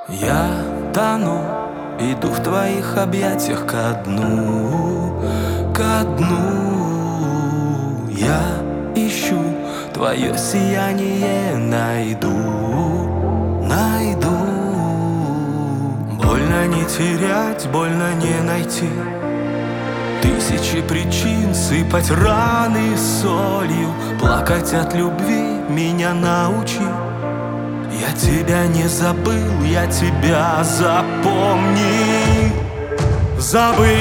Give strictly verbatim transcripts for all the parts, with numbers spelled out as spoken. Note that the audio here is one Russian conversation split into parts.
Я тону, иду в твоих объятиях ко дну, ко дну. Я ищу твое сияние, найду, найду. Больно не терять, больно не найти. Тысячи причин сыпать раны солью, плакать от любви меня научи. Я тебя не забыл, я тебя запомни. Забывай,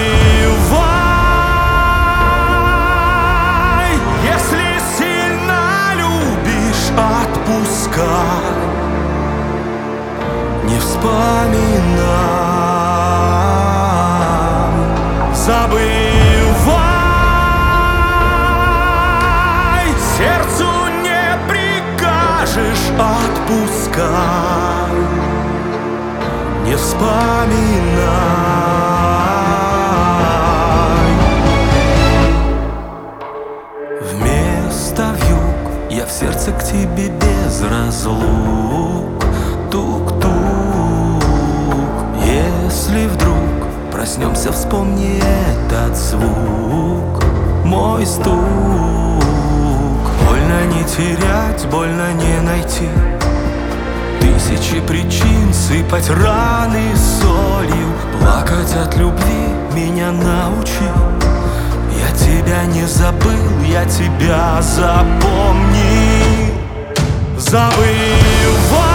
если сильно любишь, отпускай. Не вспоминай. Забывай, сердцу не прикажешь, отпускай. Не вспоминай. Вместо вьюг я в сердце к тебе без разлук. Тук-тук. Если вдруг проснемся, вспомни этот звук, мой стук. Больно не терять, больно не найти. Тысячи причин сыпать раны солью, плакать от любви меня научи. Я тебя не забыл, я тебя запомни. Забывай.